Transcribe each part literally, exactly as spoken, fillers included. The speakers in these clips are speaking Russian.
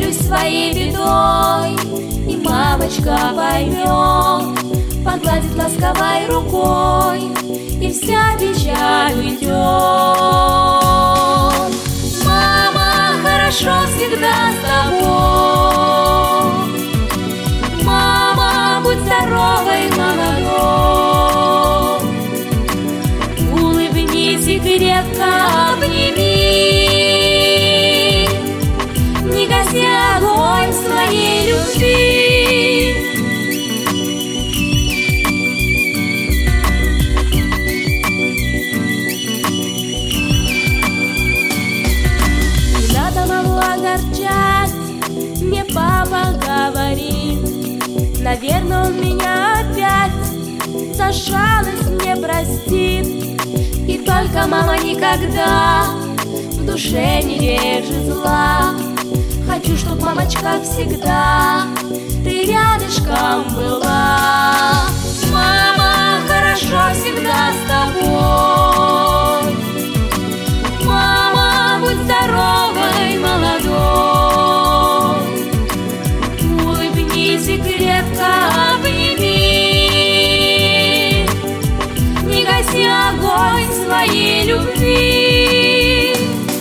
поделюсь своей бедой, и мамочка поймет, погладит ласковой рукой, и вся печаль уйдет. Мама, хорошо всегда с тобой. Мама, будь здоровой, молодой. Улыбнись и крепко обними, не гаси огонь своей любви. Мне папа говорит, наверное, он меня опять за шалость мне простит. И только мама никогда в душе не держит зла. Хочу, чтоб, мамочка, всегда ты рядышком была. Мама, хорошо всегда с тобой. Мама, будь здоровой, молодой. Улыбнись и крепко обними, не гаси огонь своей любви.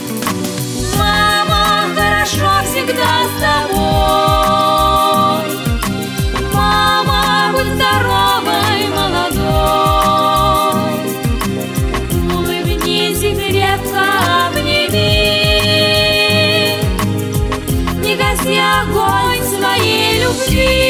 Мама, хорошо всегда с тобой. Мама, будь здоровой, молодой. Улыбнись и крепко обними, не гаси огонь своей любви.